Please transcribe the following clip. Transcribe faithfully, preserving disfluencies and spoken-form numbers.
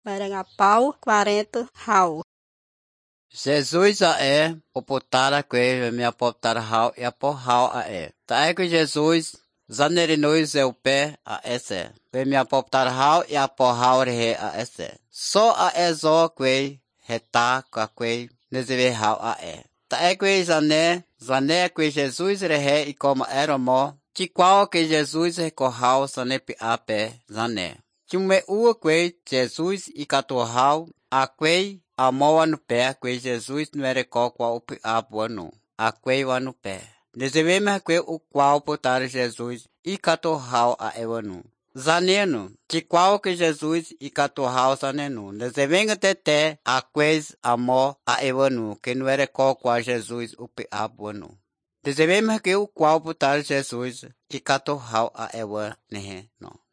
Barangapau, quarenta, rau. Jesus a é, o potara que me apotar hau e apo hau a é. Ta é que Jesus, zanerinoi é o pé a esse. Que me apotar hau e apo hau re a esse. Só a é zo que reta ka que nezeve hau a é. Ta é que zané, zané que Jesus rehe e como era mo, que qual que Jesus recorrau sanepi a pé zané. Chume ua que Jesus e catorrau a que a moa no pé que Jesus não era qual qual a bueno a que va no pé. Desevemos que o qual botar Jesus e catorrau a evanu. Zaneno, que qual que Jesus e catorrau zanenu. Desevemos até a que a mo a evanu que não era qual qual Jesus o a bueno. Desevemos que o qual botar Jesus e catorrau a eva nehe no.